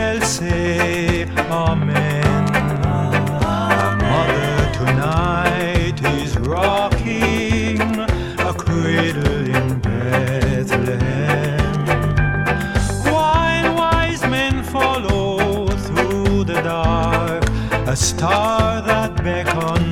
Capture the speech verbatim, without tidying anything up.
shall say amen. A mother tonight is rocking a cradle in Bethlehem, while wise men follow through the dark, a star that beckons